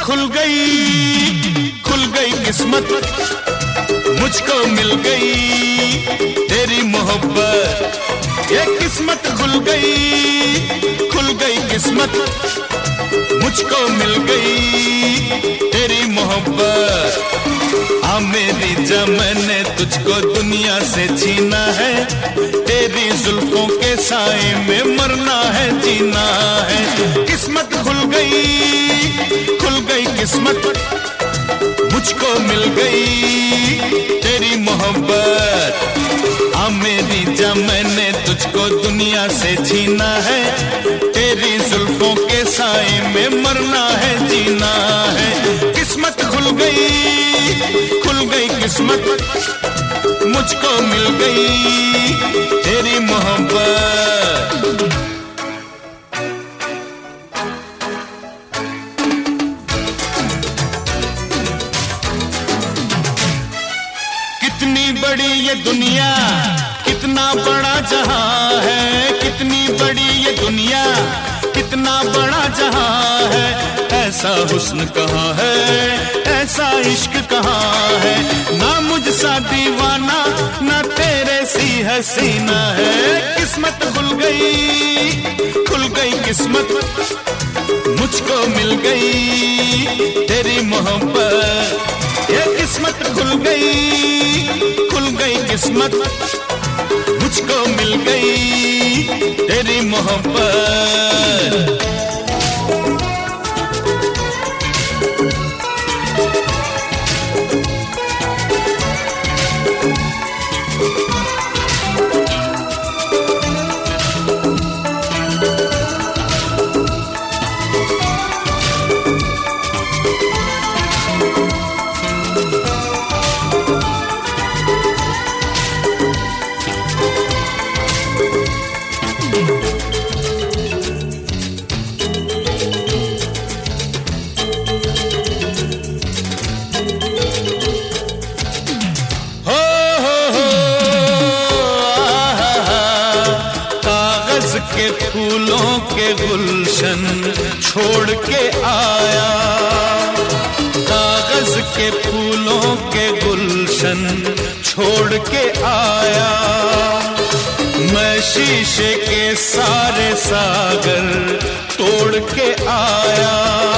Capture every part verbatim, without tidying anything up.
खुल गई, खुल गई किस्मत, मुझको मिल गई तेरी मोहब्बत। ये किस्मत खुल गई, खुल गई किस्मत, मुझको मिल गई तेरी मोहब्बत। आ मेरी जा मैंने तुझको दुनिया से छीना है, तेरी जुल्फों के साए में मरना है जीना है। किस्मत खुल गई, खुल गई किस्मत, मुझको मिल गई तेरी मोहब्बत। आ मेरी जा मैंने तुझको दुनिया से छीना है, तेरी जुल्फों के साए में मरना है जीना है। किस्मत खुल गई, खुल गई किस्मत, मुझको मिल गई तेरी मोहब्बत। कितनी बड़ी ये दुनिया, कितना बड़ा जहां है, कितनी बड़ी ये दुनिया, कितना बड़ा जहां है। ऐसा हुस्न कहाँ है, ऐसा इश्क कहाँ है, ना मुझसा दीवाना ना तेरे सी हसीना है। किस्मत खुल गई, खुल गई किस्मत, मुझको मिल गई तेरी मोहब्बत। ये किस्मत खुल गई, खुल गई किस्मत, मुझको मिल गई तेरी मोहब्बत। के फूलों के गुलशन छोड़ के आया, कागज के फूलों के गुलशन छोड़ के आया। मैं शीशे के सारे सागर तोड़ के आया।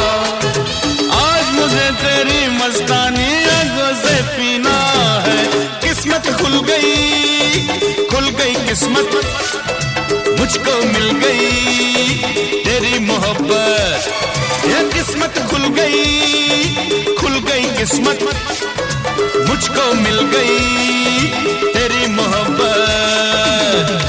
आज मुझे तेरी मस्तानी आगों से पीना है। किस्मत खुल गई, खुल गई किस्मत, मुझको मिल गई तेरी मोहब्बत। ये किस्मत खुल गई, खुल गई किस्मत, मुझको मिल गई तेरी मोहब्बत।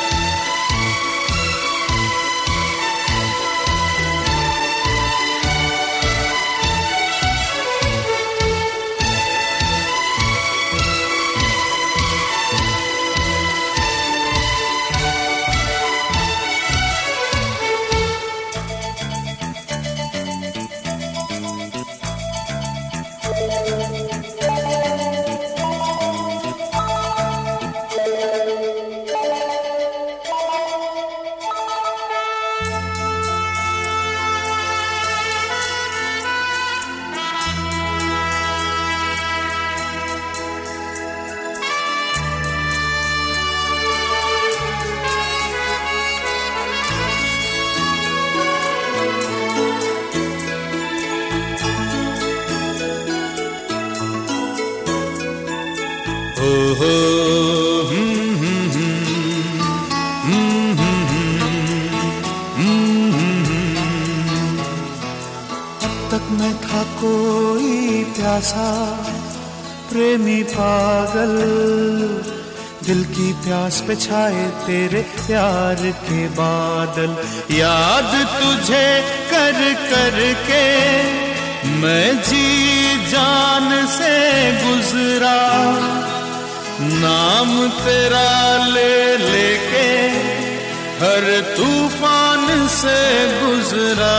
हो हम्म हम्म हम्म हम्म। अब तक मैं था कोई प्यासा प्रेमी पागल, दिल की प्यास पे छाए तेरे प्यार के बादल। याद तुझे कर कर के मैं जी जान से गुजरा, नाम तेरा ले लेके हर तूफान से गुजरा।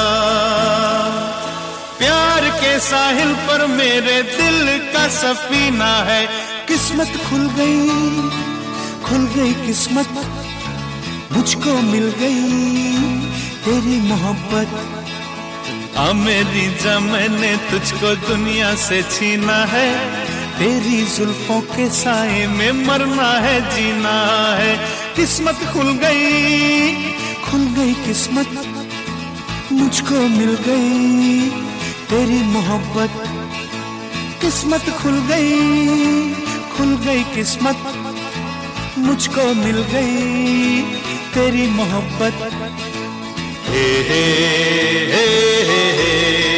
प्यार के साहिल पर मेरे दिल का सफीना है। किस्मत खुल गई, खुल गई किस्मत, मुझको मिल गई तेरी मोहब्बत। आ मेरी जान मैंने तुझको दुनिया से छीना है, तेरी जुल्फों के साए में मरना है जीना है। किस्मत खुल गई, खुल गई किस्मत, मुझको मिल गई तेरी मोहब्बत। किस्मत खुल गई, खुल गई किस्मत, मुझको मिल गई तेरी मोहब्बत। हे हे हे हे हे